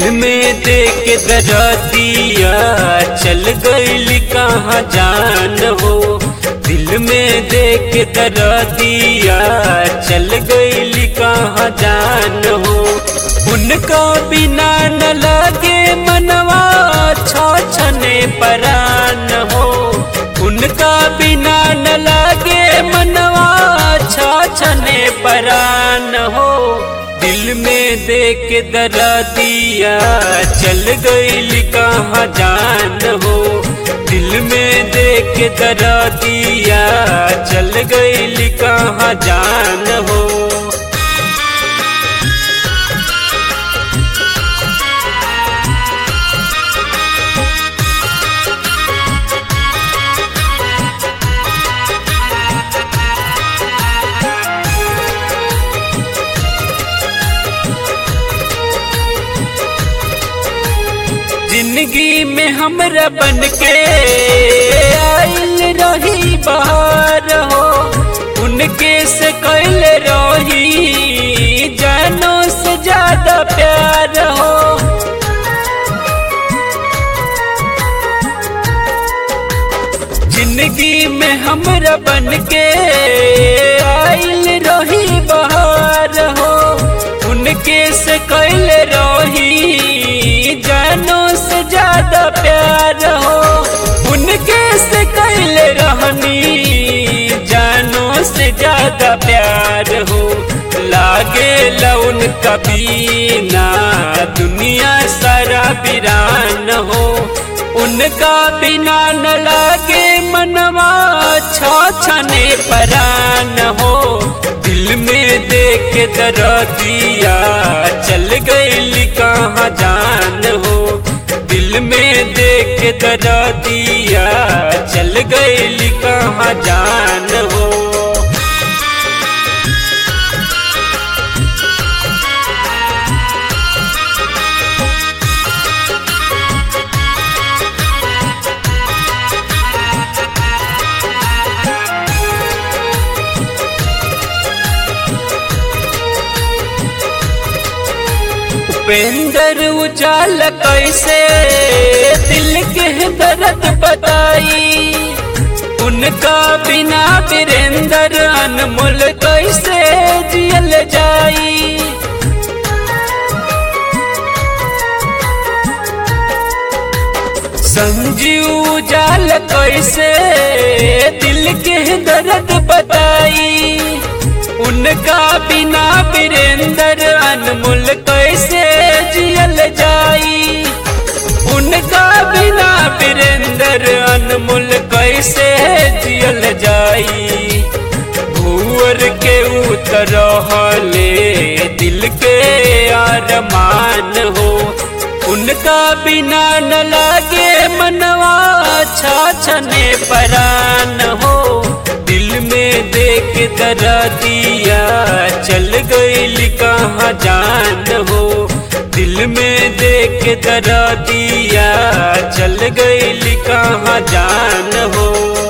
दिल में देख दर्दिया चल गइल कहाँ जान हो। दिल में देख दर्दिया चल गइल कहाँ जान हो। उनका बिना न लगे मनवा छछने परान हो। उनका बिना न लगे मनवा छछने परान हो। दिल में देख दर्दिया चल गइल कहाँ जान हो। दिल में देख दर्दिया चल गइल कहाँ जान हो। जिंदगी में हमरा बन के आइल रही बाहर हो। उनके से कैल रही जानों से ज्यादा प्यार हो। जिंदगी में हमरा बन के आइल रही बाहर हो। उनके से कैल रही जानों से ज्यादा प्यार हो। उनके से कैल रहनी जानों से ज्यादा प्यार हो। लागे लौन कबीना दुनिया सारा वीरान हो। उनका बिना न लागे मनवा छछने परान हो। दिल में देख दर्दिया चल गइल कहाँ जान हो। दिल में देख दर्दिया चल गइल कहाँ जान हो। उपेंद्र उजाल कैसे दिल के दर्द बताई। उनका बिना वीरेंद्र अनमोल कैसे जियल जाई। संजीव उजाल कैसे दिल के दर्द बताई। उनका बिना वीरेंद्र अनमोल कैसे जियल जाई। उनका बिना वीरेंद्र अनमोल कैसे जियल जाई। भूअर के उतरहले दिल के अरमान हो। उनका बिना न लागे मनवा छछने परान हो। दिल में देख दर्दिया चल गइल कहाँ जान हो। दिल में देख दर्दिया चल गइल कहाँ जान हो।